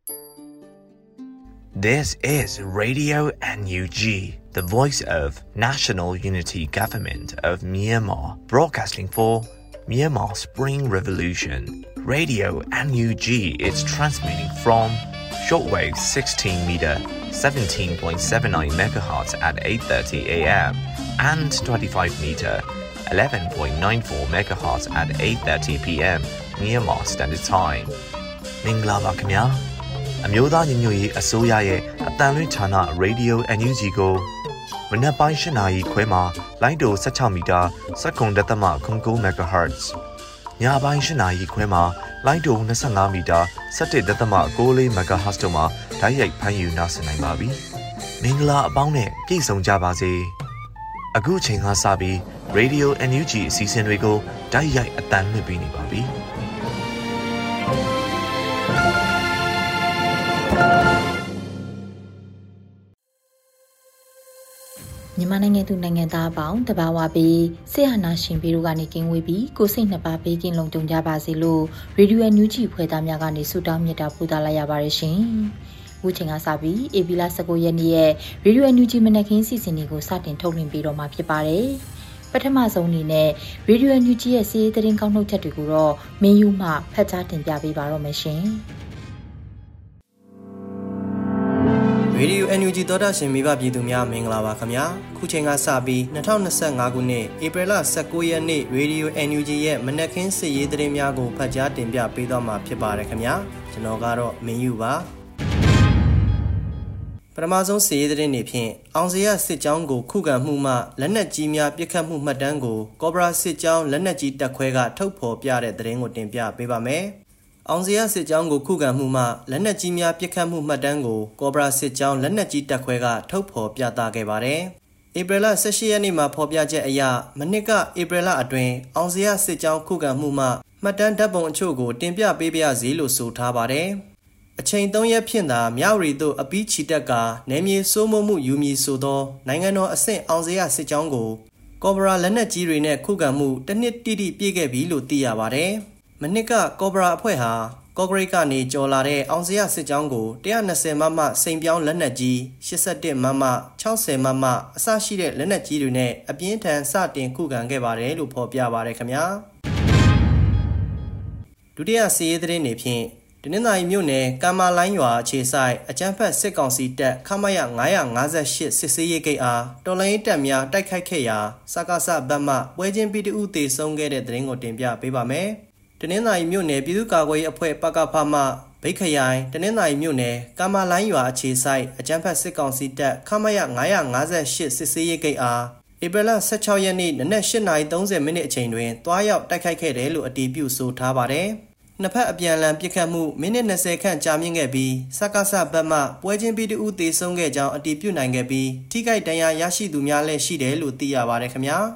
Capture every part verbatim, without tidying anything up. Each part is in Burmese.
This is Radio N U G, the voice of National Unity Government of Myanmar, broadcasting for Myanmar Spring Revolution. Radio N U G is transmitting from shortwave sixteen meter, seventeen point seven nine megahertz at eight thirty a m and twenty-five meter, eleven point nine four megahertz at eight thirty p m Myanmar Standard Time. မင်္ဂလာပါခင်ဗျာအမျိုးသားညီညွတ်ရေးအစိုးရရဲ့အတန်လွင့်ဌာန Radio N U G ကိုမနက်ပိုင်း၈နာရီခွဲမှာလိုင်းတို၁၆မီတာစက္ကန့်တသမ၉၉ megahertz ညပိုင်း၈နာရီခွဲမှာလိုင်းတို၂၅မီတာ၁၁တသမ၉၄ megahertz တို့မှာဓာတ်ရိုက်ဖမ်းယူနားဆင်နိုင်ပါပြီမင်္ဂလာအပေါင်းနဲ့ပြည့်စုံကြပါစေအခုချိန်ကစပြီး Radio N U G အစီအစဉ်တွေကိုဓာတ်ရိုက်အတန်လွှင့်ပေးနေပါပြီမြန်မာနိုင်ငံသူနိုင်ငံသားအပေါင်းတဘာဝပြီးဆရာနာရှင်ပြီးတို့ကနေကင်းဝေးပြီးကိုစိတ်နှစ်ပါးပေးကင်းလုံးကြုံကြပါစေလို့ရေဒီယိုအန်ယူဂျီဖွဲ့သားများကနေဆုတောင်းမြတ်တာပို့သလိုက်ရပါတယ်ရှင်။အခုချိန်ကစပြီးဧပြီလ၁၉ရက်နေ့ရဲ့ရေဒီယိုအန်ယူဂျီမနက်ခင်းစီစဉ်တွေကိုစတင်ထုတ်လွှင့်ပေးတော့မှာဖြစ်ပါတယ်။ပထမဆုံးအနေနဲ့ရေဒီယိုအန်ယူဂျီရဲ့စီးရီးသတင်းကောက်နှုတ်ချက်တွေကိုတော့မင်းယူမှဖတ်ကြားတင်ပြပေးပါတော့မယ်ရှင်။ရေဒီယို N U G သောတာရှင်မိဘပြည်သူများမင်္ဂလာပါခင်ဗျာခုချိန်ကစပြီး၂၀၂၅ခုနှစ်ဧပြီလ၁၉ရက်နေ့ရေဒီယို N U G ရဲ့မနက်ခင်းစစ်ရေးသတင်းများကိုဖတ်ကြားတင်ပြပေးသွားမှာဖြစ်ပါတယ်ခင်ဗျာကျွန်တော်ကတော့မင်းယူပါပထမဆုံးစစ်ရေးသတင်းတွေဖြင့်အောင်စရစစ်ကြောင်းကိုခုခံမှုမှလက်နက်ကြီးများပစ်ခတ်မှုမှတ်တမ်းကိုကော့ဘရာစစ်ကြောင်းလက်နက်ကြီးတပ်ခွဲကထုတ်ဖော်ပြတဲ့သတင်းကိုတင်ပြပေးပါမယ်အောင်စရစစ်ကြောင်းကိုခုခံမှုမှလက်နက်ကြီးများပစ်ခတ်မှုမှတ်တမ်းကိုကော့ဘရာစစ်ကြောင်းလက်နက်ကြီးတပ်ခွဲကထုတ်ဖော်ပြသခဲ့ပါတယ်။ဧပြီလ၁၈ရက်နေ့မှာဖော်ပြချက်အရမနစ်ကဧပြီလအတွင်းအောင်စရစစ်ကြောင်းခုခံမှုမှမှတ်တမ်းဓာတ်ပုံအချို့ကိုတင်ပြပေးပါရစေလို့ဆိုထားပါတယ်။အချိန်၃ရက်ဖြင့်သာမြဝတီသို့အပီးချီတက်ကနယ်မြေစိုးမိုးမှုယူမည်ဆိုသောနိုင်ငံတော်အဆင့်အောင်စရစစ်ကြောင်းကိုကော့ဘရာလက်နက်ကြီးတွေနဲ့ခုခံမှုတစ်နှစ်တိတိပြည့်ခဲ့ပြီလို့သိရပါတယ်။မနစ်ကကော့ဘရာအဖွဲ့ဟာကော့ဂရိတ်ကနေကြော်လာတဲ့အောင်စရစစ်ကြောင်းကို၁၂၀မမစိန်ပြောင်းလက်နက်ကြီး၈၁မမ၆၀မမအစရှိတဲ့လက်နက်ကြီးတွေနဲ့အပြင်းထန်စတင်ခုခံခဲ့ပါတယ်လို့ဖော်ပြပါတယ်ခင်ဗျာဒုတိယစစ်ရေးသတင်းတွေဖြင့်တနင်္သာရီမြို့နယ်ကံမာလိုင်းရွာအခြေဆိုင်အကြမ်းဖက်စစ်ကောင်စီတပ်ခမရ၅၅၈စစ်စေးရေးဂိတ်အားတော်လိုင်းတပ်များတိုက်ခိုက်ခဲ့ရာစကစဘက်မှပွဲချင်းပြည်သူတေဆုံးခဲ့တဲ့သတင်းကိုတင်ပြပေးပါမယ်တနင်္သာရီမြို့နယ်ပြည်သူ့ကာကွယ်ရေးအဖွဲ့ပကဖမှဗိတ်ခရိုင်တနင်္သာရီမြို့နယ်ကမာလိုင်းရွာအခြေဆိုင်အကြမ်းဖက်စစ်ကောင်စီတပ်ခမရ၅၅၈စစ်စေးရေးဂိတ်အားဧပြီလ၁၆ရက်နေ့နနက်၈နာရီ၃၀မိနစ်အချိန်တွင်တွားရောက်တိုက်ခိုက်ခဲ့တယ်လို့အတည်ပြုဆိုထားပါတယ်။နှစ်ဖက်အပြန်အလှန်ပစ်ခတ်မှုမိနစ်၂၀ခန့်ကြာမြင့်ခဲ့ပြီးစကစဘက်မှပွဲချင်းပြည်သူတေဆုံးခဲ့ကြောင်းအတည်ပြုနိုင်ခဲ့ပြီးထိခိုက်ဒဏ်ရာရရှိသူများလည်းရှိတယ်လို့သိရပါတယ်ခင်ဗျာ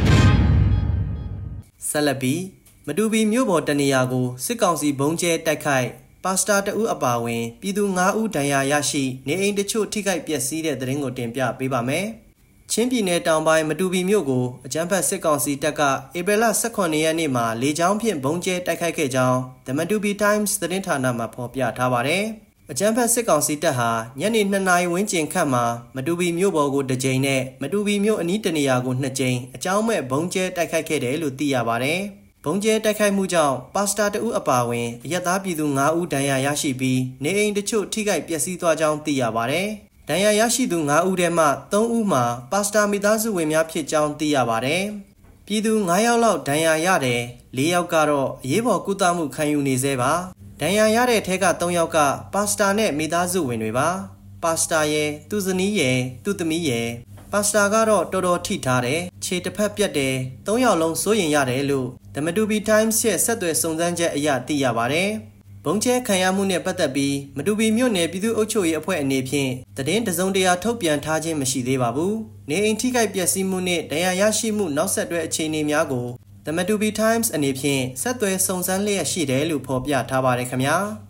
။ဆက်လက်ပြီးမတူပီမြို့ပေါ်တနေရာကိုစစ်ကောင်စီဘုံကျဲတိုက်ခိုက်ပါစတာတဦးအပါအဝင်ပြည်သူ၅ဦးဒဏ်ရာရရှိနေအိမ်တချို့ထိခိုက်ပျက်စီးတဲ့သတင်းကိုတင်ပြပေးပါမယ်။ချင်းပြည်နယ်တောင်ပိုင်းမတူပီမြို့ကိုအကြမ်းဖက်စစ်ကောင်စီတပ်ကဧပြီလ၁၇ရက်နေ့မှာလေကြောင်းဖြင့်ဘုံကျဲတိုက်ခိုက်ခဲ့ကြောင်း The Matupi Times သတင်းဌာနမှဖော်ပြထားပါတယ်။အကြမ်းဖက်စစ်ကောင်စီတပ်ဟာညနေ၂နာရီဝန်းကျင်ခန့်မှာမတူပီမြို့ပေါ်ကိုတစ်ကြိမ်နဲ့မတူပီမြို့အနီးတနေရာကိုနှစ်ကြိမ်အကြောင်းမဲ့ဘုံကျဲတိုက်ခိုက်ခဲ့တယ်လို့သိရပါတယ်။ဘုံကျဲတိုက်ခိုက်မှုကြောင့်ပါစတာတဦးအပါအဝင်အရက်သားပြည်သူ၅ဦးဒဏ်ရာရရှိပြီးနေအိမ်တချို့ထိခိုက်ပျက်စီးသွားကြောင်းသိရပါတယ်။ဒဏ်ရာရရှိသူ၅ဦးထဲမှ၃ဦးမှာပါစတာမိသားစုဝင်များဖြစ်ကြောင်းသိရပါတယ်။ပြည်သူ၅ယောက်လောက်ဒဏ်ရာရတယ်၊၄ယောက်ကတော့အရေးပေါ်ကုသမှုခံယူနေသေးပါ။ဒဏ်ရာရတဲ့ထဲက၃ယောက်ကပါစတာနဲ့မိသားစုဝင်တွေပါ။ပါစတာရဲ့သူ့ဇနီးရဲ့သူ့သမီးရဲ့ပါစတာကတော့တော်တော်ထိထားတယ်ခြေတစ်ဖက်ပြတ်တယ်၃ယောက်လုံးစိုးရင်ရတယ်လို့ The Matupi Times ရဲ့ဆက်သွယ်စုံစမ်းချက်အရသိရပါတယ်။ဘုံကျဲခံရမှုနဲ့ပတ်သက်ပြီးမတူပီမြို့နယ်ပြည်သူ့အုပ်ချုပ်ရေးအဖွဲ့အနေဖြင့်သတင်းတစုံတရာထုတ်ပြန်ထားခြင်းမရှိသေးပါဘူး။နေအိမ်ထိခိုက်ပျက်စီးမှုနဲ့ဒဏ်ရာရရှိမှုနောက်ဆက်တွဲအခြေအနေများကို The Matupi Times အနေဖြင့်ဆက်သွယ်စုံစမ်းလျက်ရှိတယ်လို့ဖော်ပြထားပါတယ်ခင်ဗျာ။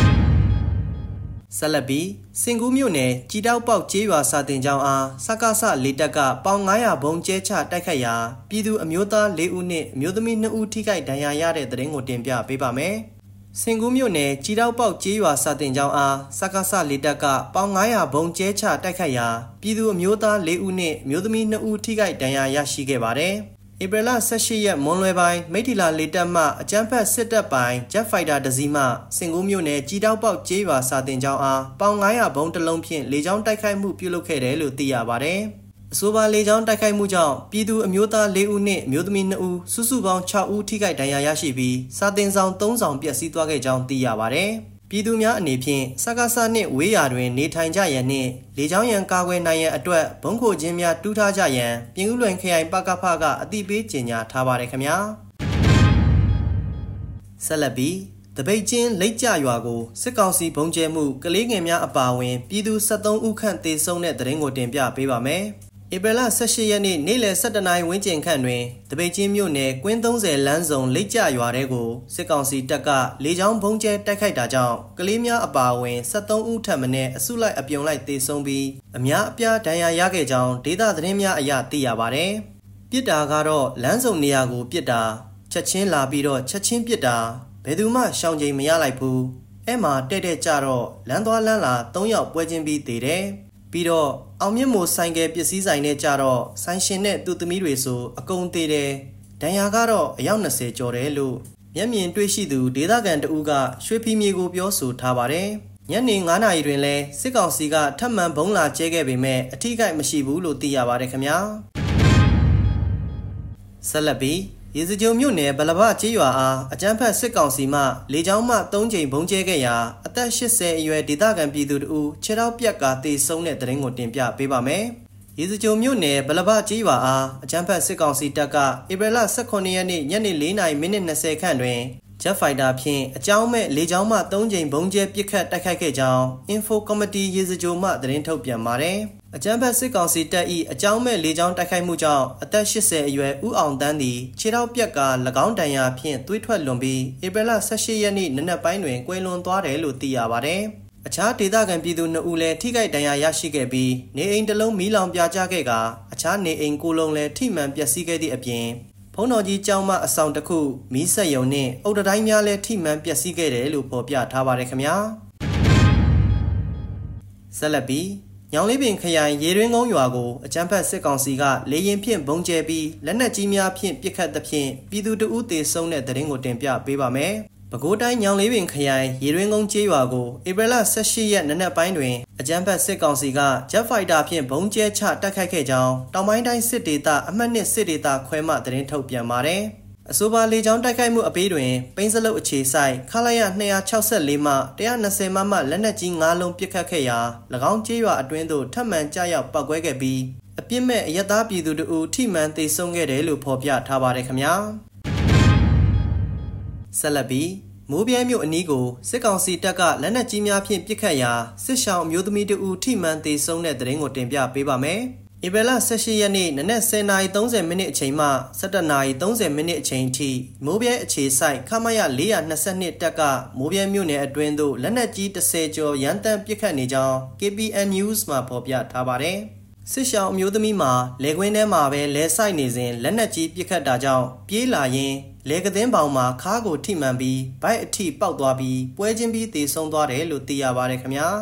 ဆက်လက်ပြီးစင်ကူးမြို့နယ်ကြည်တောက်ပေါက်ကျေးရွာစာတင်ကျောင်းအားစကစလေတက်ကပေါင်၅၀၀ဘုံကျဲချတိုက်ခတ်ရာပြည်သူအမျိုးသား၄ဦးနှင့်အမျိုးသမီး၂ဦးထိခိုက်ဒဏ်ရာရတဲ့သတင်းကိုတင်ပြပေးပါမယ်။စင်ကူးမြို့နယ်ကြီးတောက်ပေါက်ကျေးရွာစာတင်ကျောင်းအားစကားဆလေတပ်ကပေါင်nine hundredဘုံကျဲချတိုက်ခိုက်ရာပြည်သူအမျိုးသား၄ဦးနဲ့အမျိုးသမီး၂ဦးထိခိုက်ဒဏ်ရာရရှိခဲ့ပါတယ်။ဧပြီလ၁၈ရက်မွန်းလွဲပိုင်းမိထီလာလေတပ်မှအကြမ်းဖက်စစ်တပ်ပိုင်း Jet Fighter တစ်စီးမှစင်ကူးမြို့နယ်ကြီးတောက်ပေါက်ကျေးရွာစာတင်ကျောင်းအားပေါင်nine hundredဘုံတစ်လုံးဖြင့်လေကြောင်းတိုက်ခိုက်မှုပြုလုပ်ခဲ့တယ်လို့သိရပါတယ်။အဆိုပါလေကြောင်းတိုက်ခိုက်မှုကြောင့်ပြည်သူအမျိုးသား၄ဦးနဲ့အမျိုးသမီး၂ဦးစုစုပေါင်း၆ဦးထိခိုက်ဒဏ်ရာရရှိပြီးစာတင်ဆောင်၃ဆောင်ပျက်စီးသွားခဲ့ကြောင်းသိရပါတယ်။ပြည်သူများအနေဖြင့်စကားဆနှင့်ဝေးရာတွင်နေထိုင်ကြရန်နှင့်လေကြောင်းရန်ကာကွယ်နိုင်ရန်အတွက်ဘုံခိုခြင်းများတူးထားကြရန်ပြင်ဦးလွင်ခရိုင်ပကဖကအသိပေးကြေညာထားပါတယ်ခင်ဗျာ။ဆက်လက်ပြီးတပိတ်ချင်းလိတ်ကြရွာကိုစစ်ကောင်စီဘုံကျဲမှုကလေးငယ်များအပါအဝင်ပြည်သူ၁၃ဦးခန့်သေဆုံးတဲ့သတင်းကိုတင်ပြပေးပါမယ်။ဧပြီလ၁၈ရက်နေ့နေ့လယ်၁၁နာရီဝန်းကျင်ခန့်တွင်တပိတ်ချင်းမြို့နယ်ကွင်း၃၀လမ်းစုံလိတ်ကြရွာတဲကိုစစ်ကောင်စီတပ်ကလေကြောင်းဘုံကျဲတိုက်ခိုက်တာကြောင့်ကလေးများအပါအဝင်၁၃ဦးထပ်မံအစုလိုက်အပြုံလိုက်သေဆုံးပြီးအများအပြားဒဏ်ရာရခဲ့ကြောင်းဒေသသတင်းများအရသိရပါတယ်။ပြစ်တာကတော့လမ်းစုံနေရာကိုပြစ်တာချက်ချင်းလာပြီးတော့ချက်ချင်းပြစ်တာဘယ်သူမှရှောင်ချိန်မရလိုက်ဘူး။အဲ့မှာတဲ့တဲ့ကြတော့လမ်းသွားလမ်းလာ၃ယောက်ပွဲချင်းပြီးသေတယ်။ပြီးတော့အောင်မြင့်မို့ဆိုင်ကယ်ပစ္စည်းဆိုင်နဲ့ကြတော့ဆိုင်ရှင်နဲ့သူ့သမီးတွေဆိုအကုန်သေးတယ်ဒဏ်ရာကတော့အယောက်၂၀ကျော်တယ်လို့မျက်မြင်တွေ့ရှိသူဒေသခံတဦးကရွှေဖီမြေကိုပြောဆိုထားပါတယ်ညနေ၅နာရီတွင်လဲစစ်ကောင်စီကထပ်မံဘုံလာကျဲခဲ့ပေမဲ့အထိကိမရှိဘူးလို့သိရပါတယ်ခင်ဗျာဆက်လက်ပြီးရေစကြိုမြို့နယ်ဗလဘကျေးရွာအားအကြမ်းဖက်စစ်ကောင်စီမှလေကြောင်းမှ၃ကြိမ်ဘုံကျဲခဲ့ရာအသက်၈၀အရွယ်ဒေသခံပြည်သူတို့ခြေထောက်ပြက်ကသေဆုံးတဲ့တဲ့ရင်ကိုတင်ပြပေးပါမယ်။ရေစကြိုမြို့နယ်ဗလဘကျေးရွာအားအကြမ်းဖက်စစ်ကောင်စီတပ်ကဧပြီလ၁၇ရက်နေ့ညနေ၄နာရီမိနစ်၂၀ခန့်တွင် Jet Fighter ဖြင့်အကြောင်းမဲ့လေကြောင်းမှ၃ကြိမ်ဘုံကျဲပစ်ခတ်တိုက်ခိုက်ခဲ့ကြောင်း Info Committee ရေစကြိုမှသတင်းထုတ်ပြန်ပါတယ်။အကြမ်းဖက်စစ်ကောင်စီတပ်၏အကြောင်းမဲ့လေကြောင်းတိုက်ခိုက်မှုကြောင့်အသက်၈၀အရွယ်ဦးအောင်တန်းသည်ခြေထောက်ပြက်က၎င်းဒဏ်ရာဖြင့်သွေးထွက်လွန်ပြီးဧပြီလ၁၈ရက်နေ့နံနက်ပိုင်းတွင်ကွယ်လွန်သွားတယ်လို့သိရပါတယ်။အခြားဒေသခံပြည်သူ၂ဦးလည်းထိခိုက်ဒဏ်ရာရရှိခဲ့ပြီးနေအိမ်တစ်လုံးမီးလောင်ပြာကျခဲ့ကာအခြားနေအိမ်ကိုလုံးလည်းထိမှန်ပျက်စီးခဲ့သည့်အပြင်ဘုံတော်ကြီးကျောင်းမအဆောင်တစ်ခုမီးဆက်ယုံနှင့်အုတ်တတိုင်းများလည်းထိမှန်ပျက်စီးခဲ့တယ်လို့ဖော်ပြထားပါတယ်ခင်ဗျာဆက်လက်ပြီးညောင်လေးပင်ခရိုင်ရေတွင်းကုန်းရွာကိုအကြမ်းဖက်စစ်ကောင်စီကလေရင်ဖြင့်ဘုံကျဲပြီးလက်နက်ကြီးများဖြင့်ပစ်ခတ်သဖြင့်ပြည်သူတအုပ်သေဆုံးတဲ့တဲ့ရင်ကိုတင်ပြပေးပါမယ်။ပဲခူးတိုင်းညောင်လေးပင်ခရိုင်ရေတွင်းကုန်းကျေးရွာကိုဧပြီလ၁၈ရက်နံနက်ပိုင်းတွင်အကြမ်းဖက်စစ်ကောင်စီက Jet Fighter ဖြင့်ဘုံကျဲချတိုက်ခိုက်ခဲ့ကြောင်းတောင်ပိုင်းတိုင်းစစ်ဒေသအမှတ်၂စစ်ဒေသခွဲမှသတင်းထုတ်ပြန်ပါတယ်။အဆိုပါလေကြောင်းတိုက်ခိုက်မှုအပေးတွင်ပိန်းစလုတ်အခြေဆိုင်ခလာရ၂၆၄မှ၁၂၀မမလက်နက်ကြီး၅လုံးပစ်ခတ်ခဲ့ရာ၎င်းကျေးရွာအတွင်းသို့ထပ်မံကျရောက်ပောက်ကွဲခဲ့ပြီးအပြစ်မဲ့အရသားပြည်သူတို့ထိမှန်သေဆုံးခဲ့တယ်လို့ဖော်ပြထားပါတယ်ခင်ဗျာဆက်လက်ပြီးမိုးပြဲမြို့အနီးကိုစစ်ကောင်စီတပ်ကလက်နက်ကြီးများဖြင့်ပစ်ခတ်ရာစစ်ရှောင်းအမျိုးသမီးတို့ထိမှန်သေဆုံးတဲ့တဲ့ရင်ကိုတင်ပြပေးပါမယ်။ဧပြီလ၁၈ရက်နေ့နနက်၁၀နာရီ၃၀မိနစ်အချိန်မှ၁၁နာရီ၃၀မိနစ်အချိန်ထိမိုးပြဲအခြေဆိုင်ခမရ၄၂၂တပ်ကမိုးပြဲမြို့နယ်အတွင်းသို့လက်နက်ကြီး၁၀ကျော်ရန်တမ်းပစ်ခတ်နေကြောင်း K P N News မှာဖော်ပြထားပါတယ်။စစ်ရှောင်းအမျိုးသမီးမှာလေကွင်းထဲမှာပဲလဲဆိုင်နေစဉ်လက်နက်ကြီးပစ်ခတ်တာကြောင့်ပြေးလာရင်လေကသင်းပေါင်မှာခါးကိုထိမှန်ပြီးဗိုက်အထိပေါက်သွားပြီးပွဲချင်းပြီးသေဆုံးသွားတယ်လို့သိရပါတယ်ခင်ဗျာ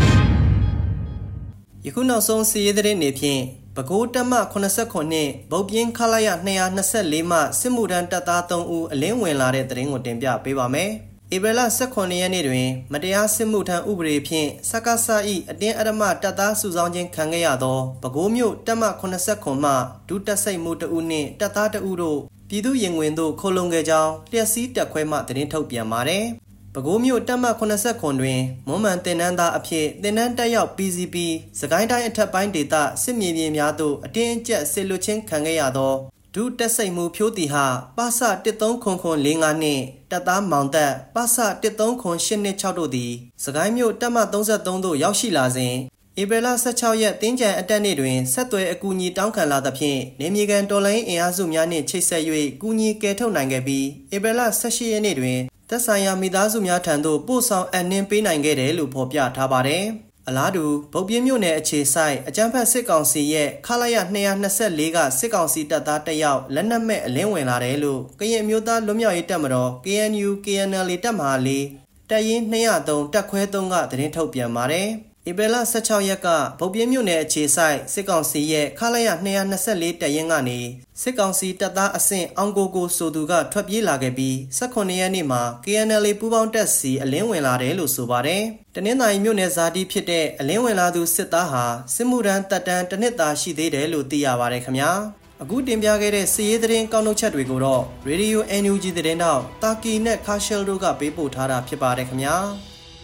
ယခုနောက်ဆုံးစီးရဲတဲ့နေဖြင့်ပဲခူးတပ်မ၇၇နှစ်ဗုတ်ပြင်းခလာရ၂၂၄မှစစ်မှုထမ်းတပ်သား၃ဦးအလင်းဝင်လာတဲ့သတင်းကိုတင်ပြပေးပါမယ်ဧပြီလ၁၇ရက်နေ့တွင်မတရားစစ်မှုထမ်းဥပဒေဖြင့်စကစ၏အတင်းအဓမ္မတပ်သားစုဆောင်းခြင်းခံခဲ့ရသောပဲခူးမြို့တပ်မ၇၇မှဒုတပ်စိတ်မှုတဦးနှင့်တပ်သားတဦးတို့ပြည်သူရင်ဝင်သို့ခိုလုံခဲ့ကြောင်းလျှက်စီးတပ်ခွဲမှသတင်းထုတ်ပြန်ပါတယ်။ပဲခူးမြို့တပ်မ၇၇တွင်မွန်မှန်တင်နန်းသားအဖြစ်တင်နန်းတက်ရောက် P C P စကိုင်းတိုင်းအထက်ပိုင်းဒေသစစ်မြေပြင်များသို့အတင်းအကျပ်စစ်လွတ်ခြင်းခံခဲ့ရသောဒုတပ်စိတ်မှုဖြိုးတီဟာပစ၁၃၇၇၄၅နှင့်တပ်သားမောင်သက်ပစ၁၃၇၈၂၆တို့သည်စကိုင်းမြို့တပ်မ၃၃သို့ရောက်ရှိလာစဉ်ဧပြီလ၁၆ရက်တင်းကြံအတက်နေ့တွင်ဆက်သွယ်အကူအညီတောင်းခံလာသဖြင့်နေမြေကန်တော်လိုင်းအင်အားစုများနှင့်ချိတ်ဆက်၍ကူညီကယ်ထုတ်နိုင်ခဲ့ပြီးဧပြီလ၁၈ရက်နေ့တွင်သက်ဆိုင်ရာမိသားစုများထံသို့ပို့ဆောင်အနှင်းပေးနိုင်ခဲ့တယ်လို့ဖော်ပြထားပါတယ်။အလားတူဗုတ်ပြင်းမြို့နယ်အခြေဆိုင်အကြမ်းဖက်စစ်ကောင်စီရဲ့ခလာရtwo twenty-fourကစစ်ကောင်စီတပ်သားတစ်ယောက်လက်နက်မဲ့အလင်းဝင်လာတယ်လို့ကရင်မျိုးသားလွတ်မြောက်ရေးတပ်မတော် K N U K N L A တပ်မဟာလေးတပ်ရင်းtwo oh threeတပ်ခွဲthreeကသတင်းထုတ်ပြန်ပါတယ်။ဧပြီလsixteenရက်ကဗုတ်ပြင်းမြို့နယ်အခြေဆိုင်စစ်ကောင်စီရဲ့ခလာရtwo twenty-fourတပ်ရင်းကနေစစ်ကောင်စီတပ်သားအဆင့်အောင်ကိုကိုဆိုသူကထွက်ပြေးလာခဲ့ပြီးeighteenရက်နေ့မှာ K N L A ပူးပေါင်းတပ်စီအလင်းဝင်လာတယ်လို့ဆိုပါတယ်။တနင်္သာရီမြို့နယ်ဇာတိဖြစ်တဲ့အလင်းဝင်လာသူစစ်သားဟာစစ်မှုထမ်းတပ်တန်းတစ်နှစ်သာရှိသေးတယ်လို့သိရပါတယ်ခင်ဗျာ။အခုတင်ပြခဲ့တဲ့စီရေးသတင်းကောက်နှုတ်ချက်တွေကိုတော့ Radio N U G သတင်းတော့တာကီနဲ့ခါရှယ်တို့ကပေးပို့ထားတာဖြစ်ပါတယ်ခင်ဗျာ။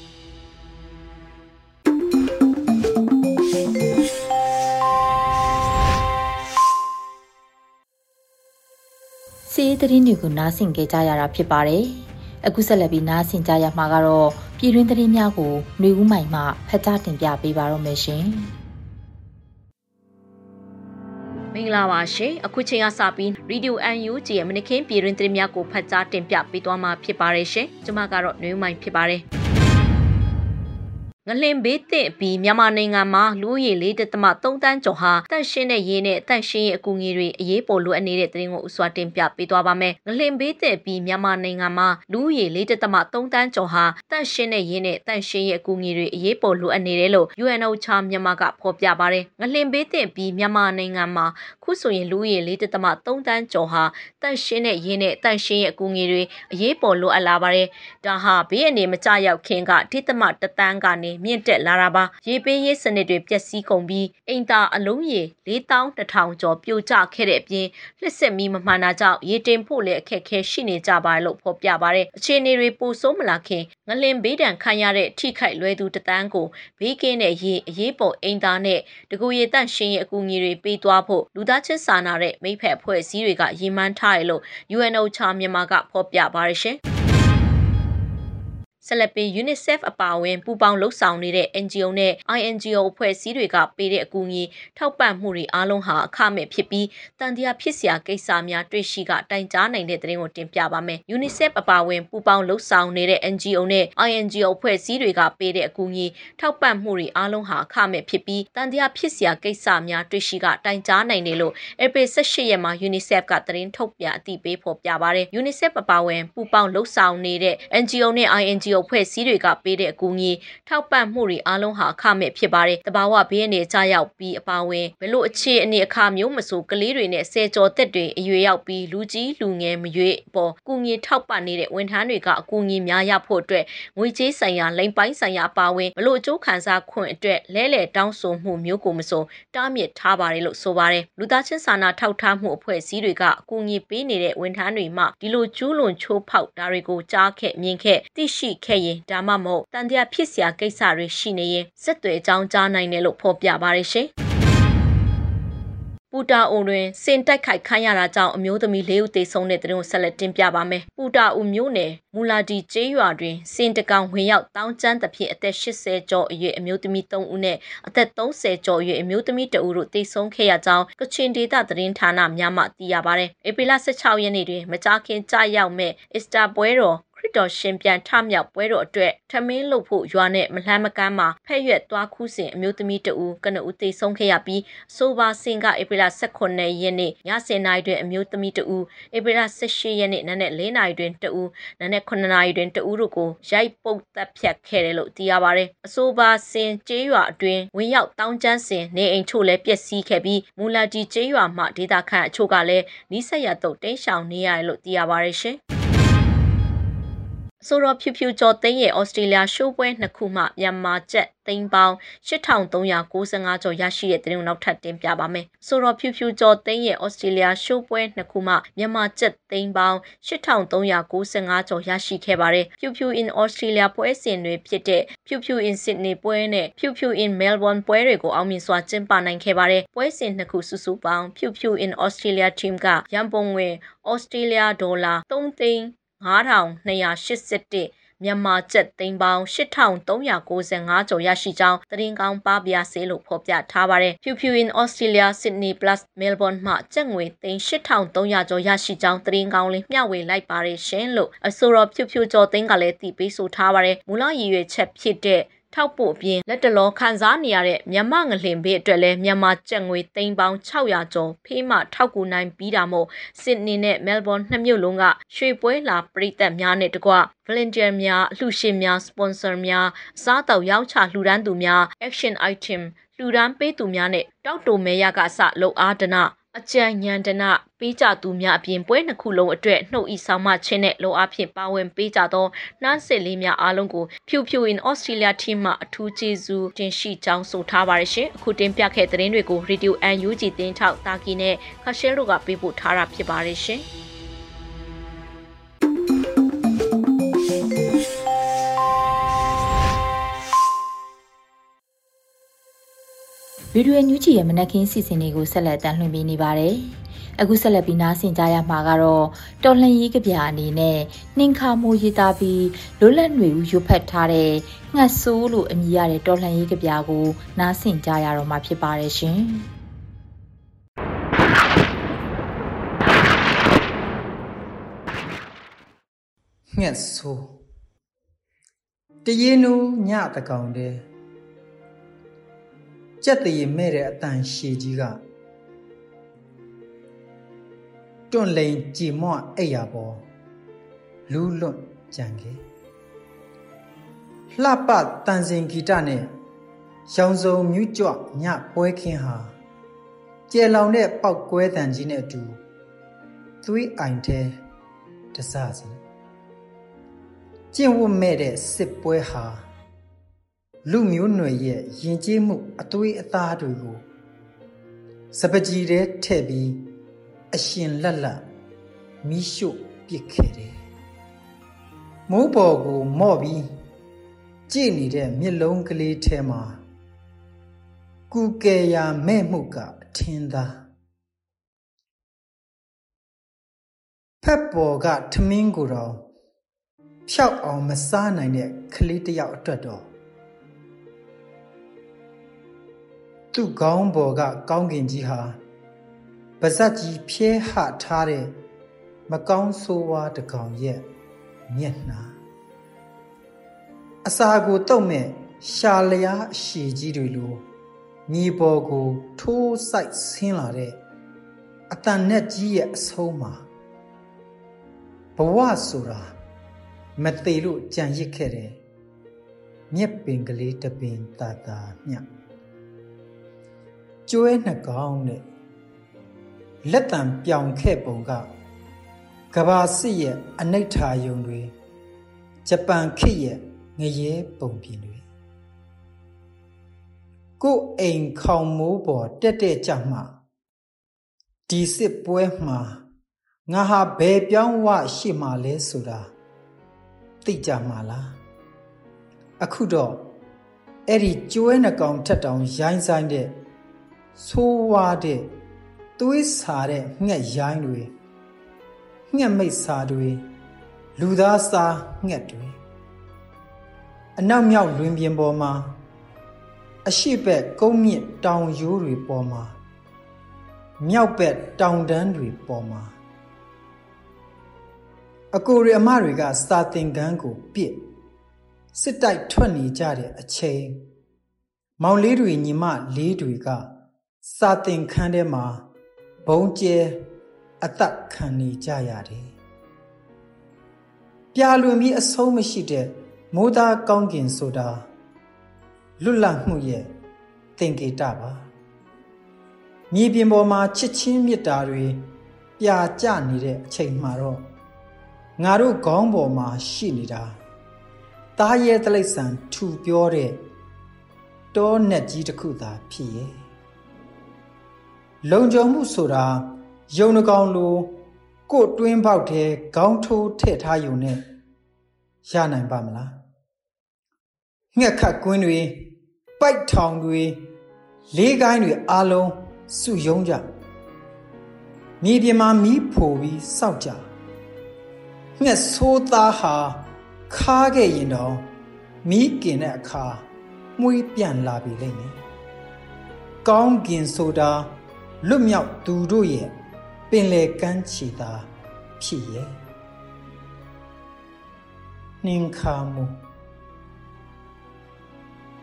စီးသတင်းတွေကိုနားဆင်ကြကြရတာဖြစ်ပါတယ်။အခုဆက်လက်ပြီးနားဆင်ကြရမှာကတော့ပြည်တွင်းသတင်းများကိုຫນွေဦးမိုင်မှဖတ်ကြားတင်ပြပေးပါရမရှင်။မင်္ဂလာပါရှင်။အခုချိန်ကစပြီး Radio N U G ရဲ့မနက်ခင်းပြည်တွင်းသတင်းများကိုဖတ်ကြားတင်ပြပေးသွားမှာဖြစ်ပါတယ်ရှင်။ကျွန်မကတော့ຫນွေဦးမိုင်ဖြစ်ပါတယ်။ငလင်ဘေးသင့်ပြီးမြန်မာနိုင်ငံမှာလူဦးရေ four point three တန်းကျော်ဟာတန့်ရှင်းတဲ့ရေနဲ့တန့်ရှင်းရဲ့အကူအညီတွေအရေးပေါ်လိုအပ်နေတဲ့သတင်းကိုဥစွာတင်ပြပေးသွားပါမယ်။ငလင်ဘေးသင့်ပြီးမြန်မာနိုင်ငံမှာလူဦးရေ four point three တန်းကျော်ဟာတန့်ရှင်းတဲ့ရေနဲ့တန့်ရှင်းရဲ့အကူအညီတွေအရေးပေါ်လိုအပ်နေတယ်လို့ U N O C H A မြန်မာကဖော်ပြပါတယ်။ငလင်ဘေးသင့်ပြီးမြန်မာနိုင်ငံမှာခုဆိုရင်လူဦးရေ four point three တန်းကျော်ဟာတန့်ရှင်းတဲ့ရေနဲ့တန့်ရှင်းရဲ့အကူအညီတွေအရေးပေါ်လိုအပ်လာပါတယ်။ဒါဟာဘေးအနေမကျရောက်ခင်ကတိတမတတန်းကနေမြင့်တက်လာတာပါရေပေးရေးစနစ်တွေပျက်စီးကုန်ပြီးအိမ်သာအလုံးရေ four thousand two hundredကျော်ပြိုကျခဲ့တဲ့အပြင်လျှက်စစ်မီးမမှန်တာကြောင့်ရေတင်ဖို့လည်းအခက်အခဲရှိနေကြပါတယ်လို့ဖော်ပြပါတယ်အခြေအနေတွေပိုဆိုးမလာခင်ငလင်ဘေးဒဏ်ခံရတဲ့ထိခိုက်လွယ်သူတန်းကိုဘေးကင်းတဲ့ရေအရေးပေါ်အိမ်သာနဲ့တကူရေတန့်ရှင်းရဲ့အကူအညီတွေပေးသွားဖို့လူသားချင်းစာနာတဲ့မိဖက်အဖွဲ့အစည်းတွေကရည်မှန်းထားတယ်လို့ U N O C H A မြန်မာကဖော်ပြပါတယ်ရှင်ဆက်လက်ပြီး UNICEF အပါအဝင်ပူးပေါင်းလှုပ်ဆောင်နေတဲ့ N G O နဲ့ I N G O အဖွဲ့အစည်းတွေကပေးတဲ့အကူအညီထောက်ပံ့မှုတွေအားလုံးဟာအခမဲ့ဖြစ်ပြီးတန်တရားဖြစ်စရာကိစ္စများတွေ့ရှိကတိုင်ကြားနိုင်တဲ့သတင်းကိုတင်ပြပါမယ်။ UNICEF အပါအဝင်ပူးပေါင်းလှုပ်ဆောင်နေတဲ့ N G O နဲ့ I N G O အဖွဲ့အစည်းတွေကပေးတဲ့အကူအညီထောက်ပံ့မှုတွေအားလုံးဟာအခမဲ့ဖြစ်ပြီးတန်တရားဖြစ်စရာကိစ္စများတွေ့ရှိကတိုင်ကြားနိုင်တယ်လို့ April eighteenရက်မှာ UNICEF ကသတင်းထုတ်ပြန်အသိပေးဖော်ပြပါတယ်။ UNICEF အပါအဝင်ပူးပေါင်းလှုပ်ဆောင်နေတဲ့ N G O နဲ့ I N G O အဖွဲ့အစည်းတွေကပေးတဲ့အကူအညီထောက်ပံ့မှုတွေအားလုံးဟာအခမဲ့ဖြစ်ပါတယ်။တဘာဝဘေးအနေကြားရောက်ပြီးအပါအဝင်ဘလို့အခြေအနေအခါမျိုးမဆိုကလေးတွေနဲ့ဆယ်ကျော်သက်တွေအရွယ်ရောက်ပြီးလူကြီးလူငယ်မရွေးပေါ်ကူညီထောက်ပံ့နေတဲ့ဝန်ထမ်းတွေကအကူအညီများရဖို့အတွက်ငွေကြေးဆိုင်ရာလိမ်ပိုင်းဆိုင်ရာအပါအဝင်ဘလို့အကျိုးခံစားခွင့်အတွက်လဲလှယ်တောင်းဆိုမှုမျိုးကိုမဆိုတားမြစ်ထားပါတယ်လို့ဆိုပါတယ်။လူသားချင်းစာနာထောက်ထားမှုအဖွဲ့အစည်းတွေကအကူအညီပေးနေတဲ့ဝန်ထမ်းတွေမှဒီလိုကျူးလွန်ချိုးဖောက်တာတွေကိုကြားခဲ့မြင်ခဲ့သိရှိခဲ့ရင်ဒါမှမဟုတ်တန်တရားဖြစ်စရာကိစ္စတွေရှိနေရင်ဆက်သွယ်အကြောင်းကြားနိုင်တယ်လို့ဖော်ပြပါတယ်ရှင်။ပူတာအိုတွင်စင်တိုက်ခိုက်ခံရတာကြောင့်အမျိုးသမီး၄ဦးသေဆုံးတဲ့သတင်းကိုဆက်လက်တင်ပြပါမယ်။ပူတာအိုမြို့နယ်မူလာဒီကျေးရွာတွင်စင်တကောင်ဝင်ရောက်တောင်းကျမ်းသဖြင့်အသက်eightyကျော်အရွယ်အမျိုးသမီးthreeဦးနဲ့အသက်thirtyကျော်အရွယ်အမျိုးသမီးtwoဦးတို့သေဆုံးခဲ့ရကြောင်းကချင်ဒေသသတင်းဌာနများမှသိရပါတယ်။ဧပြီလsixteenရက်နေ့တွင်မကြာခင်ကြာရောက်မဲ့အစ္စတာပွဲတော်ခရစ်တော်ရှင်ပြန်ထမြောက်ပွဲတော်အတွက်ထမင်းလုပ်ဖို့ရွာနဲ့မလှမ်းမကမ်းမှာဖက်ရွက်သွားခူးစဉ်အမျိုးသမီးတဦးကနဦးသေဆုံးခဲ့ရပြီးဆိုပါစင်ကဧပြီလeighteenရက်နေ့ညtenနာရီတွင်အမျိုးသမီးတဦးဧပြီလeighteenရက်နေ့နနက်fourနာရီတွင်တဦးနနက်sevenနာရီတွင်တဦးတို့ကိုရိုက်ပုတ်တပ်ဖြတ်ခဲ့တယ်လို့သိရပါတယ်အဆိုပါစင်ကျေးရွာအတွင်းဝင်ရောက်တောင်းကျမ်းစဉ်နေအိမ်ချို့လည်းပျက်စီးခဲ့ပြီးမူလာတီကျေးရွာမှဒေသခံအချို့ကလည်းနီးစပ်ရာသို့တိမ်းရှောင်နေရတယ်လို့သိရပါတယ်ရှင်ဆိုတော့ဖြူဖြူကျော်သိန်းရဲ့ဩစတြေးလျရှိုးပွဲနှစ်ခုမှမြန်မာကျပ်သိန်းပေါင်းeight thousand three hundred ninety-fiveကျော်ရရှိတဲ့သတင်းကိုနောက်ထပ်တင်ပြပါမယ်။ဆိုတော့ဖြူဖြူကျော်သိန်းရဲ့ဩစတြေးလျရှိုးပွဲနှစ်ခုမှမြန်မာကျပ်သိန်းပေါင်းeight thousand three hundred ninety-fiveကျော်ရရှိခဲ့ပါတယ်။ဖြူဖြူ in Australia ပွဲစဉ်တွေဖြစ်တဲ့ဖြူဖြူ in Sydney ပွဲနဲ့ဖြူဖြူ in Melbourne ပွဲတွေကိုအောင်မြင်စွာကျင်းပနိုင်ခဲ့ပါတယ်။ပွဲစဉ်နှစ်ခုစုစုပေါင်းဖြူဖြူ in Australia team ကရန်ပုံငွေ Australia dollar threeသိန်းfive thousand two hundred eighty-oneမြန်မာကျပ်သိန်းပေါင်းeight thousand three hundred ninety-fiveကျော်ရရှိကြောင်းသတင်းကောင်းပါပြစေလို့ဖော်ပြထားပါတယ်။ Pew Pew in Australia Sydney plus Melbourne မှကျပ်ငွေသိန်းeight thousand three hundredကျော်ရရှိကြောင်းသတင်းကောင်းလေးမျှဝေလိုက်ပါတယ်ရှင်လို့အဆိုတော် Pew Pew ကျော်သိန်းကလည်းတည်ပြီးဆိုထားပါတယ်။မူလရည်ရွယ်ချက်ဖြစ်တဲ့ထောက်ပို့အပြင်လက်တလောခန်းစားနေရတဲ့မြန်မာငလင်ဘေးအတွက်လည်းမြန်မာကျပ်ငွေသိန်းပေါင်း၆ရာကျော်ဖေးမှထောက်ကူနိုင်ပြီးတာမို့စစ်နီနဲ့မဲလ်ဘော်နှစ်မြို့လုံးကရွှေပွဲလာပရိသတ်များနဲ့တကွ volunteer များအလှူရှင်များ sponsor များအစားအသောက်ရောင်းချလှူဒန်းသူများ action item လှူဒန်းပေးသူများနဲ့တောက်တိုမဲရကအစလုံအားဒနာအကြံဉာဏ်ဒနာပေးကြသူများအပြင်ပွဲနှစ်ခုလုံးအတွက်နှုတ်ဤဆောင်မခြင်းနဲ့လောအားဖြင့်ပါဝင်ပေးကြသောနှမ်းစစ်လေးများအားလုံးကိုဖြူဖြူ in Australia team မှအထူးကျေးဇူးတင်ရှိကြောင်းဆိုထားပါရရှင်အခုတင်ပြခဲ့တဲ့သတင်းတွေကို Radio အန် ယူ ဂျီ တင်းထောက်တာကီနဲ့ခရှဲတို့ကပေးပို့ထားတာဖြစ်ပါရရှင်ဗီဒီယိုညူချီရဲ့မနက်ခင်းစီစဉ်တွေကိုဆက်လက်တင်ပြနေပါတယ်။အခုဆက်လက်ပြီးနားဆင်ကြရမှာကတော့တော်လှန်ရေးကဗျာအနေနဲ့နှင်းခါမိုးရေးသားပြီးလွတ်လပ်ຫນွေဦးရွတ်ဖတ်ထားတဲ့ငှက်ဆိုးလို့အမည်ရတဲ့တော်လှန်ရေးကဗျာကိုနားဆင်ကြရတော့မှာဖြစ်ပါတယ်ရှင်။ငှက်ဆိုးတရေနူညတကောင်တဲ့ကြက်တည်မဲ့တဲ့အတန်ရှည်ကြီးကတွန့်လိန်ကြည်မွအိပ်ရပေါ်လူးလွတ်ကြံခဲ့လှပတန်စင်ဂီတနဲ့ရောင်စုံမြူးကြွညပွဲခင်းဟာကျဲလောင်တဲ့ပောက်ကွဲတန်ကြီးနဲ့အတူသွေးအိုင်ထဲတစစီကျင့်ဝတ်မဲ့တဲ့စစ်ပွဲဟာလူမျိုးနွယ်ရဲ့ယဉ်ကျေးမှုအသွေးအသားတွေကိုစပကြီးထဲထည့်ပြီးအရှင်လက်လက်မီးရှို့ပစ်ခဲ့တယ်။မိုးပေါ်ကိုမော့ပြီးကြည့်နေတဲ့မျက်လုံးကလေးထဲမှာကူကယ်ရာမဲ့မှုကအထင်သာဖက်ပေါ်ကထမင်းကိုတော့ဖြောက်အောင်မစားနိုင်တဲ့ကလေးတစ်ယောက်အတွက်တော့သူ့ခေါင်းပေါ်ကကောင်းကင်ကြီးဟာပါဇက်ကြီးဖြဲဟထားတဲ့မကောင်းဆိုးဝါးတစ်ကောင်ရဲ့မျက်နှာအစာကိုတုတ်မဲ့ရှာလျားအရှည်ကြီးတွေလိုမြေပေါ်ကိုထိုးဆိုင်ဆင်းလာတဲ့အတန်နဲ့ကြီးရဲ့အဆုံးမှာဘဝဆိုတာမသေးလို့ကြံရစ်ခဲ့တယ်မြက်ပင်ကလေးတပင်တာတာမြတ်ကျွဲနှကောင်နဲ့လက်တံပြောင်ခဲ့ပုံကကဘာစစ်ရဲ့အနိဋ္ဌာယုံတွေဂျပန်ခေတ်ရဲ့ငရဲပုံပြင်တွေကိုယ်အိမ်ခေါင်မိုးပေါ်တက်တက်ကြမှဒီစစ်ပွဲမှာငါဟာဘယ်ပြောင်းဝရှိမှလဲဆိုတာသိကြမှာလားအခုတော့အဲ့ဒီကျွဲနှကောင်ထက်တောင်ရိုင်းဆိုင်တဲ့ဆိုးဝါးတဲ့သွေးစာတဲ့ငှက်ရိုင်းတွေငှက်မိတ်စာတွေလူသားစာငှက်တွေအနောက်မြောက်လွင်ပြင်ပေါ်မှာအရှိဘက်ကုန်းမြင့်တောင်ရိုးတွေပေါ်မှာမြောက်ဘက်တောင်တန်းတွေပေါ်မှာအကိုရအမတွေကစာသင်ခန်းကိုပြစ်စစ်တိုက်ထွက်နေကြတဲ့အချိန်မောင်လေးတွေညီမလေးတွေကစာသင်ခန်းထဲမှာဘုံကျဲအသက်ခံနေကြရတယ်ပြာလွန်ပြီးအဆုံးမရှိတဲ့မိုးသားကောင်းကင်ဆိုတာလွတ်လပ်မှုရဲ့သင်္ကေတပါမြေပြင်ပေါ်မှာချစ်ချင်းမေတ္တာတွေပြာကျနေတဲ့အချိန်မှာတော့ငါတို့ခေါင်းပေါ်မှာရှိနေတာသားရဲတလိษံထူပြောတဲ့တောနက်ကြီးတစ်ခုသာဖြစ်ရဲ့လုံခြုံမှုဆိုတာယုံနှကောင်လိုကို့တွင်းပေါက်ထဲခေါင်းထိုးထည့်ထားယုံနဲ့ရနိုင်ပါမလားငှက်ခတ်ကွင်းတွေပိုက်ထောင်တွေလေးကိုင်းတွေအားလုံးစုယုံကြမြေပြင်မှာမီးဖိုပြီးစောက်ကြငှက်ဆိုးသားဟာခါခဲ့ရင်တော့မီးกินတဲ့အခါမှုေးပြန်လာပြီလိမ့်မယ်ကောင်းကင်ဆိုတာလွတ်မြောက်သူတို့ရဲ့ပင်လေကမ်းခြေသာဖြစ်ရဲ့နှင်းခါမှု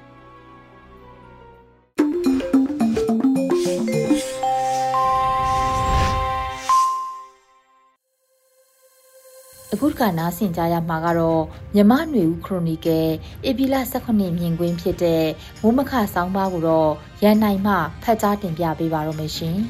အခုကနားဆင်ကြရမှာကတော့မြမနွေဦးခရိုနီကယ်ဧပြီလ၁၈မြင်ကွင်းဖြစ်တဲ့မိုးမခဆောင်းပါးကိုတော့ရန်နိုင်မှဖတ်ကြားတင်ပြပေးပါတော့မယ်ရှင်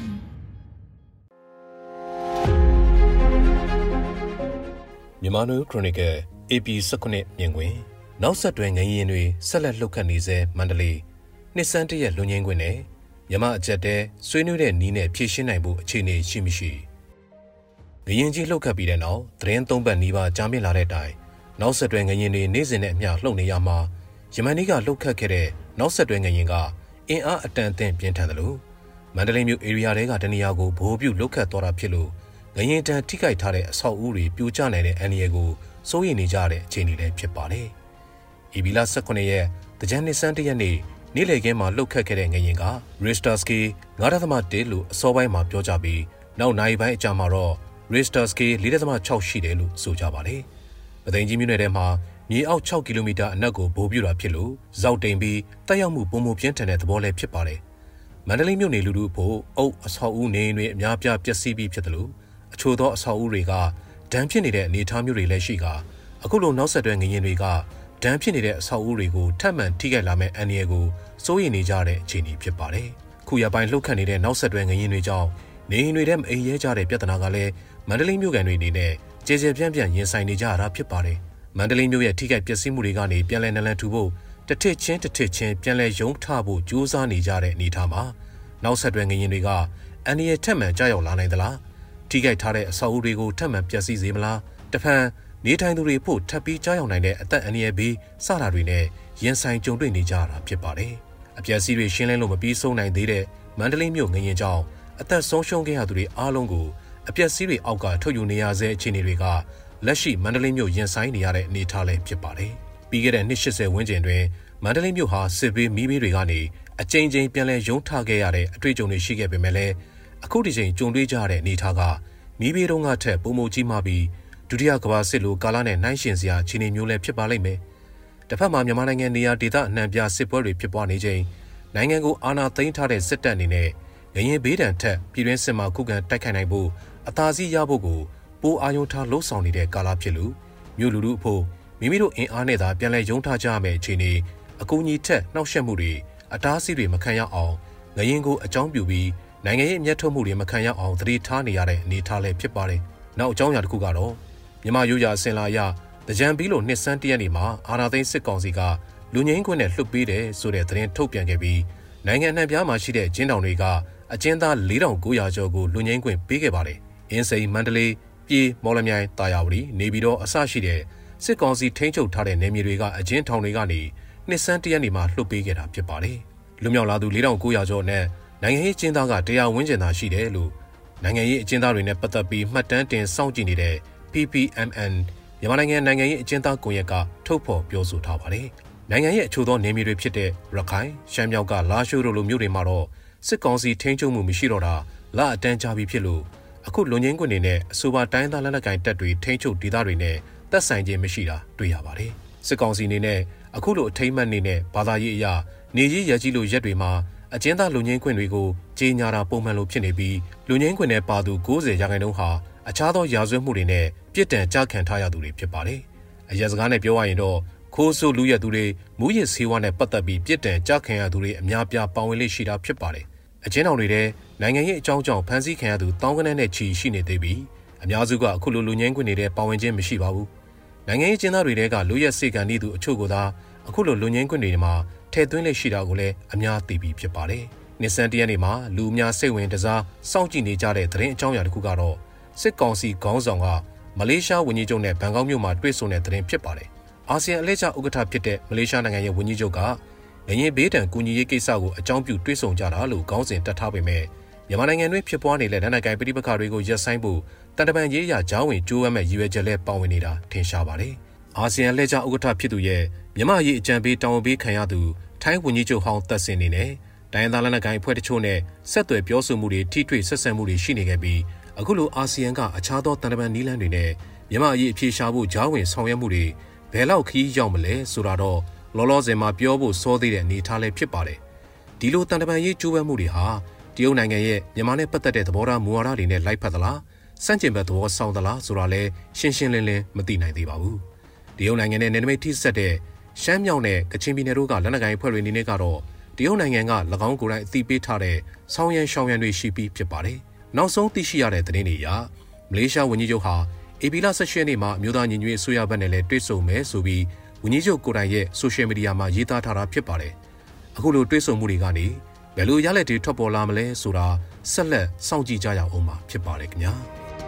မြမနွေဦးခရိုနီကယ်ဧပြီ၁၈မြင်ကွင်းနောက်ဆက်တွဲငရင်တွေဆက်လက်လှုပ်ခတ်နေစေမန္တလေးနှစ်စန်းတရက်လွန်ငင်းခွင့်နဲ့မြမအကြက်တဲဆွေးနွေးတဲ့နီးနဲ့ဖြည့်ရှင်းနိုင်ဖို့အခြေအနေရှိမရှိငရင်ကြီးလှုပ်ခတ်ပြီးတဲ့နောက်သတင်းသုံးပတ်နီးပါးကြာမြင့်လာတဲ့အတိုင်းနောက်ဆက်တွဲငရင်တွေနေ့စဉ်နဲ့အမျှလှုပ်နေရမှာယမန်နေ့ကလှုပ်ခတ်ခဲ့တဲ့နောက်ဆက်တွဲငရင်ကအင်အားအတန်အသင့်ပြင်းထန်တယ်လို့မန္တလေးမြို့ဧရိယာတွေကတနေရာကိုဗဟိုပြုလှုပ်ခတ်သွားတာဖြစ်လို့ငရင်တန်ထိခိုက်ထားတဲ့အဆောက်အဦတွေပြိုကျနိုင်တဲ့အန္တရာယ်ကိုစိုးရိမ်နေကြတဲ့အခြေအနေလည်းဖြစ်ပါတယ်။ဧပြီလ၁၈ရက်တကြံနှစ်စန်းတရက်နေ့နေ့လည်ခင်းမှာလှုပ်ခတ်ခဲ့တဲ့ငရင်က Richter scale ၅ဒသမ ၁ လို့အစောပိုင်းမှာပြောကြပြီးနောက်နိုင်ပိုင်းအကြာမှာတော့ Richter scale ၄ဒသမ ၆ ရှိတယ်လို့ဆိုကြပါတယ်။ပသိမ်ကြီးမြို့နယ်ထဲမှာမြေအောက်၆ကီလိုမီတာအနက်ကိုဗိုလ်ပြတာဖြစ်လို့ဇောက်တိမ်ပြီးတက်ရောက်မှုပုံမပြင်းထန်တဲ့သဘောလည်းဖြစ်ပါတယ်။မန္တလေးမြို့နယ်လူထုဖို့အုပ်အဆောက်အဦနေတွေအများပြားပျက်စီးပြီးဖြစ်တယ်လို့အချို့သောအဆောက်အဦတွေကဒဏ်ဖြစ်နေတဲ့အနေအထားမျိုးတွေလည်းရှိကအခုလိုနောက်ဆက်တွဲငရင်တွေကဒဏ်ဖြစ်နေတဲ့အဆောက်အဦတွေကိုထပ်မံထိခိုက်လာမဲ့အန္တရာယ်ကိုစိုးရိမ်နေကြတဲ့အခြေအနေဖြစ်ပါတယ်။ခုရပိုင်းလှုပ်ခတ်နေတဲ့နောက်ဆက်တွဲငရင်တွေကြောင့်နေအိမ်တွေထဲမအိမ်ရဲကြတဲ့ပြဿနာကလည်းမန္တလေးမြို့ကန်တွေအနေနဲ့ကျေကျေပြန့်ပြန့်ရင်ဆိုင်နေကြရတာဖြစ်ပါတယ်။မန္တလေးမြို့ရဲ့ထိခိုက်ပျက်စီးမှုတွေကနေပြန်လည်နလန်ထူဖို့တစ်ထစ်ချင်းတစ်ထစ်ချင်းပြန်လည်ရုံးထဖို့ကြိုးစားနေကြတဲ့အနေအထားမှာနောက်ဆက်တွဲငရင်တွေကအန္တရာယ်ထပ်မံကြောက်ရောက်လာနိုင်သလား။ထိခိုက်ထားတဲ့အဆောက်အဦတွေကိုထပ်မံပျက်စီးစေမလား။တဖန်နေထိုင်သူတွေဖို့ထပ်ပြီးကြောက်ရောက်နိုင်တဲ့အသက်အန္တရာယ်ဘေးစတာတွေနဲ့ရင်ဆိုင်ကြုံတွေ့နေကြတာဖြစ်ပါတယ်။အပျက်စီးတွေရှင်းလင်းလို့မပြီးဆုံးနိုင်သေးတဲ့မန္တလေးမြို့ငရင်ကြောင့်အသက်ဆုံးရှုံးခဲ့ရသူတွေအားလုံးကိုအပျက်စီးတွေအောက်ကထုတ်ယူနေရဆဲအခြေအနေတွေကလက်ရှိမန္တလေးမြို့ရင်ဆိုင်နေရတဲ့အနေအထားလည်းဖြစ်ပါတယ်။ပြီးခဲ့တဲ့နှစ်၈၀ဝန်းကျင်တွင်မန္တလေးမြို့ဟာစစ်ဘေးမီးဘေးတွေကနေအကြိမ်ကြိမ်ပြန်လည်ရုံးထခဲ့ရတဲ့အတွေ့အကြုံတွေရှိခဲ့ပေမဲ့လည်းအခုဒီချိန်ကြုံတွေ့ကြရတဲ့အနေအထားကမီးဘေးတုန်းကထက်ပုံမှုကြီးမှပြီးဒုတိယကမ္ဘာစစ်လိုကာလနဲ့နှိုင်းယှဉ်စရာအခြေအနေမျိုးလည်းဖြစ်ပါလိမ့်မယ်။တစ်ဖက်မှာမြန်မာနိုင်ငံနေရာဒေသအနှံ့ပြစစ်ပွဲတွေဖြစ်ပွားနေချိန်နိုင်ငံကိုအာဏာသိမ်းထားတဲ့စစ်တပ်အနေနဲ့ငရင်ဘေးဒဏ်ထက်ပြည်တွင်းစစ်မှခုခံတိုက်ခိုက်နိုင်ဖို့အသာစီးရဖို့ကိုပိုအာရုံထားလှုံ့ဆော်နေတဲ့ကာလဖြစ်လို့မြို့လူထုအဖို့မိမိတို့အင်အားနဲ့သာပြန်လည်ရုံးထားကြရမယ့်အခြေအနေအကူအညီထက်နှောက်ယှက်မှုတွေအတားအဆီးတွေမခံရအောင်ငရင်ကိုအကြောင်းပြုပြီးနိုင်ငံရေးအမျက်ထုတ်မှုတွေမခံရအောင်သတိထားနေရတဲ့အနေအထားလည်းဖြစ်ပါတယ်။နောက်အကြောင်းအရာတစ်ခုကတော့မြန်မာရိုးရာအစဉ်လာအရတကြံပြီးလို့နှစ်စန်းတရက်နေမှာအာဏာသိမ်းစစ်ကောင်စီကလူငင်းခွင့်နဲ့လှုပ်ပေးတယ်ဆိုတဲ့သတင်းထုတ်ပြန်ခဲ့ပြီးနိုင်ငံအနှံ့ပြားမှာရှိတဲ့ကျင်းတောင်တွေကအကျဉ်းသား၄ထောင်၉ရာကျော်ကိုလူငင်းခွင့်ပေးခဲ့ပါတယ်။အင်းစိန်မန္တလေးပြည်မော်လမြိုင်တာယာဝတီနေပြည်တော်အစရှိတဲ့စစ်ကောင်စီထိန်းချုပ်ထားတဲ့နယ်မြေတွေကအကျဉ်းထောင်တွေကနေနှစ်စန်းတရက်နေမှာလှုပ်ပေးခဲ့တာဖြစ်ပါတယ်။လူမြောက်လာသူ၄ထောင်၉ရာကျော်နဲ့နိုင်ငံရေးကျင်းသားကတရားဝန်းကျင်သာရှိတယ်လို့နိုင်ငံရေးအကျဉ်းသားတွေနဲ့ပတ်သက်ပြီးမှတ်တမ်းတင်စောင့်ကြည့်နေတဲ့ P P M N မြန်မာနိုင်ငံနိုင်ငံရေးအကျဉ်းသားကွန်ရက်ကထုတ်ဖော်ပြောဆိုထားပါတယ်။နိုင်ငံရဲ့အချို့သောနယ်မြေတွေဖြစ်တဲ့ရခိုင်ရှမ်းမြောက်ကလာရှိုးတို့လိုမြို့တွေမှာတော့စစ်ကောင်စီထိန်းချုပ်မှုမရှိတော့တာလအတန်းကြာပြီဖြစ်လို့အခုလွန်ငင်းကွင်းတွေနဲ့အဆိုပါတိုင်းသားလက်နက်ကိုင်တပ်တွေထိန်းချုပ်ဒေသတွေနဲ့သက်ဆိုင်ခြင်းမရှိတာတွေ့ရပါတယ်။စစ်ကောင်စီအနေနဲ့အခုလိုအထိမ့်မှတ်နေနဲ့ဘာသာရေးအရာနေကြီးရကြီးလိုရက်တွေမှာအကျဉ်းသားလူငင်းခွင့်တွေကိုကြေညာတာပုံမှန်လိုဖြစ်နေပြီးလူငင်းခွင့်နဲ့ပါသူ၉၀ရာခိုင်နှုန်းဟာအခြားသောရာဇဝတ်မှုတွေနဲ့ပြစ်ဒဏ်ကြခံထားရသူတွေဖြစ်ပါတယ်။အရက်စကားနဲ့ပြောရရင်တော့ခိုးဆိုးလူရက်သူတွေမူရစ်ဆေးဝါးနဲ့ပတ်သက်ပြီးပြစ်ဒဏ်ကြခံရသူတွေအများပြားပါဝင်လေ့ရှိတာဖြစ်ပါတယ်။အကျဉ်းထောင်တွေထဲနိုင်ငံရေးအကြောင်းကြောင့်ဖမ်းဆီးခံရသူတောင်းကနန်းနဲ့ချီရှိနေသေးပြီးအများစုကအခုလိုလူငင်းခွင့်တွေပါဝင်ခြင်းမရှိပါဘူး။နိုင်ငံရေးကျင်းသားတွေတဲကလူရက်စေကန်နေသူအချို့ကသာအခုလိုလူငင်းခွင့်တွေမှာထည့်သွင်းလေ့ရှိတာကိုလည်းအများသိပြီးဖြစ်ပါတယ်။နှစ်စန်းတရက်နေ့မှာလူအများစိတ်ဝင်တစားစောင့်ကြည့်နေကြတဲ့သတင်းအကြောင်းအရာတစ်ခုကတော့စစ်ကောင်စီခေါင်းဆောင်ကမလေးရှားဝန်ကြီးချုပ်နဲ့ဘန်ကောက်မြို့မှာတွေ့ဆုံတဲ့သတင်းဖြစ်ပါတယ်။အာဆီယံအလှည့်ကျဥက္ကဋ္ဌဖြစ်တဲ့မလေးရှားနိုင်ငံရဲ့ဝန်ကြီးချုပ်ကငရင်ဘေးဒဏ်ကူညီရေးကိစ္စကိုအကြောင်းပြုတွေ့ဆုံကြတာလို့ခေါင်းစဉ်တက်ထားပေမဲ့မြန်မာနိုင်ငံတွင်းဖြစ်ပွားနေတဲ့လက်နက်ကိုင်ပဋိပက္ခတွေကိုရပ်ဆိုင်းဖို့တန်တပန်ရေးရာကြားဝင်ကြိုးပမ်းမဲ့ရည်ရွယ်ချက်နဲ့ပါဝင်နေတာထင်ရှားပါတယ်။အာဆီယံအလှည့်ကျဥက္ကဋ္ဌဖြစ်သူရဲ့မြန်မာရေးအကြံပေးတာဝန်ပေးခံရသူထိုင်းဝန်ကြီးချုပ်ဟောင်းသက်စင်နေနဲ့တိုင်းသားလက်နက်ကိုင်အဖွဲ့တချို့နဲ့ဆက်သွယ်ပြောဆိုမှုတွေထိတွေ့ဆက်ဆံမှုတွေရှိနေခဲ့ပြီးအခုလိုအာဆီယံကအခြားသောတန်တပန်နီးလန်းတွေနဲ့မြန်မာအရေးအပြေရှားဖို့ကြားဝင်ဆောင်ရွက်မှုတွေဘယ်လောက်ခီးရောက်မလဲဆိုတာတော့လောလောဆယ်မှာပြောဖို့စောသေးတဲ့အနေအထားလည်းဖြစ်ပါတယ်။ဒီလိုတန်တပန်ရေးကြိုးပမ်းမှုတွေဟာတရုတ်နိုင်ငံရဲ့မြန်မာနဲ့ပတ်သက်တဲ့သဘောထားမူဝါဒတွေနဲ့လိုက်ဖက်သလားစန့်ကျင်ဘက်သဘောဆောင်သလားဆိုတာလဲရှင်းရှင်းလင်းလင်းမသိနိုင်သေးပါဘူးတရုတ်နိုင်ငံနဲ့နယ်နိမိတ်ထိစပ်တဲ့ရှမ်းမြောက်နဲ့ကချင်ပြည်နယ်တို့ကလက်နက်ကိုင်အဖွဲ့တွေအနေနဲ့ကတော့တရုတ်နိုင်ငံက၎င်းကိုယ်တိုင်အသိပေးထားတဲ့ဆောင်းရန်ရှောင်းရန်တွေရှိပြီးဖြစ်ပါတယ်နောက်ဆုံးသိရှိရတဲ့သတင်းတွေအရမလေးရှားဝန်ကြီးချုပ်ဟာအေပီလာ၁၈ရက်နေ့မှာအမျိုးသားညီညွတ်ရေးအစိုးရဘက်နဲ့လည်းတွေ့ဆုံမယ်ဆိုပြီးဝန်ကြီးချုပ်ကိုယ်တိုင်ရဲ့ဆိုရှယ်မီဒီယာမှာရေးသားထားတာဖြစ်ပါတယ်အခုလိုတွေ့ဆုံမှုတွေကနေဘယ်လိုရလဒ်တွေထွက်ပေါ်လာမလဲဆိုတာဆက်လက်စောင့်ကြည့်ကြရအောင်ပါဖြစ်ပါတယ်ခင်ဗျာ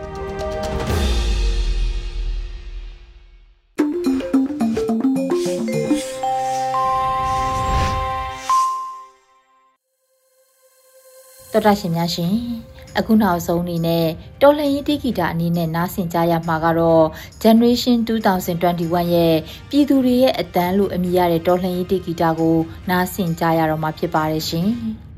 တော်တာရှင်များရှင်အခုနောက်ဆုံးအနေနဲ့တော်လှန်ရေးတိဂီတာအနေနဲ့နားဆင်ကြရမှာကတော့ Generation two thousand twenty-one ရဲ့ပြည်သူတွေရဲ့အတန်းလို့အမည်ရတဲ့တော်လှန်ရေးတိဂီတာကိုနားဆင်ကြရတော့မှာဖြစ်ပါတယ်ရှင်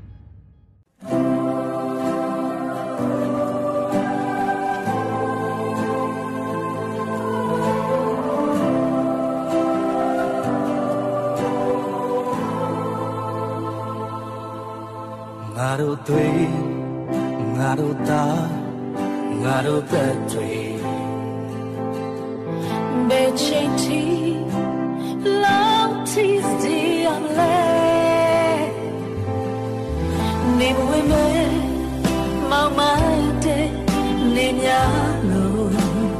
ငါတို့တွေငါတို့သားငါတို့သက်တွေဘယ်ချိန်ထိလောက်ထိစီရမလဲနေမဝင်မဲမောင်မတဲ့နေများလို့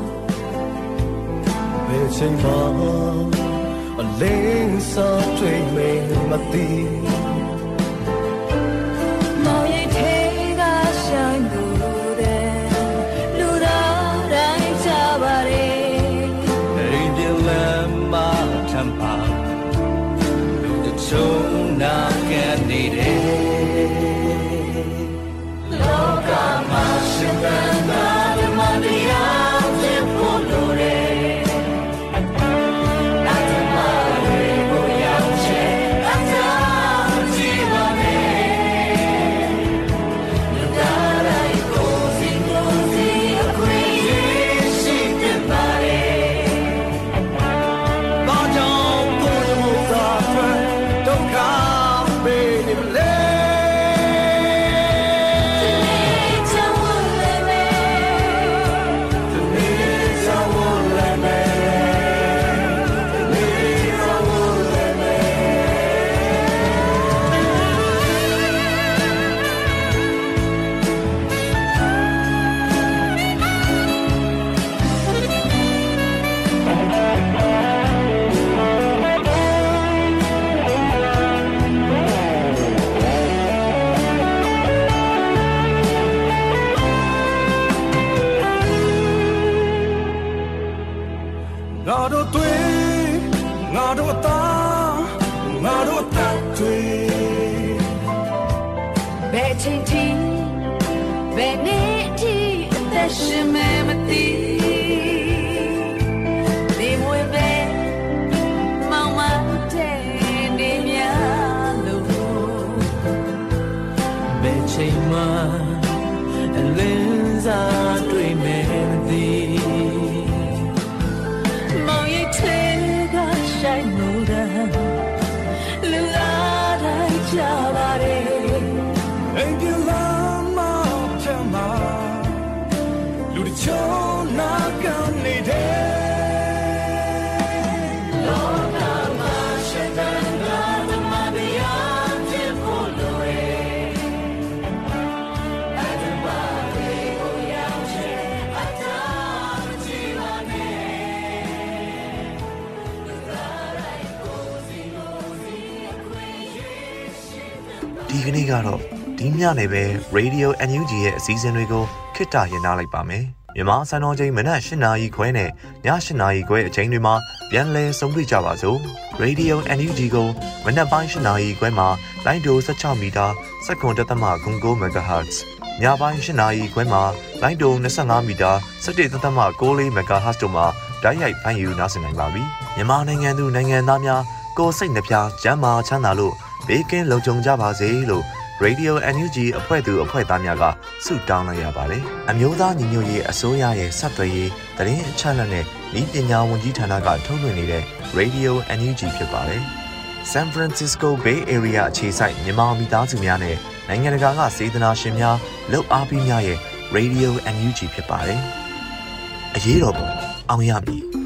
ဘယ်ချိန်မှအလင်းစောတွေ့မေမသိဒီကနေ့ကတော့ဒီညနေပဲ Radio အန် ယူ ဂျီ ရဲ့အစည်းအဝေးတွေကိုခਿੱတရနာလိုက်ပါမယ်။မြန်မာစံတော်ချိန်မနက်၈နာရီခွဲနဲ့ည၈နာရီခွဲအချိန်တွေမှာပြန်လည်ဆုံတွေ့ကြပါစို့။ Radio အန် ယူ ဂျီ ကိုမနက်ပိုင်း၈နာရီခွဲမှာလိုင်းဒို၁၆မီတာ၁၇.၉ MHz ညပိုင်း၈နာရီခွဲမှာလိုင်းဒို၂၅မီတာ၁၁.၉၄ MHz တို့မှာဓာတ်ရိုက်ဖမ်းယူနားဆင်နိုင်ပါပြီ။မြန်မာနိုင်ငံသူနိုင်ငံသားများကိုယ်စိတ်နှပြကျန်းမာချမ်းသာလို့ဘေးကင်းလုံခြုံကြပါစေလို့ Radio အန် ယူ ဂျီ အဖွဲ့သူအဖွဲ့သားများကဆုတောင်းလိုက်ရပါတယ်။အမျိုးသားညီညွတ်ရေးအစိုးရရဲ့ဆက်သွယ်ရေးသတင်းအချက်အလက်နဲ့ဤပညာဝန်ကြီးဌာနကထုတ်လွှင့်နေတဲ့ Radio အန် ယူ ဂျီ ဖြစ်ပါတယ်။ San Francisco Bay Area အခြေစိုက်မြန်မာမိသားစုများနဲ့နိုင်ငံတကာကစေတနာရှင်များလှုပ်အားပေးများရဲ့ Radio အန် ယူ ဂျီ ဖြစ်ပါတယ်။အရေးတော်ပုံအောင်ရမည်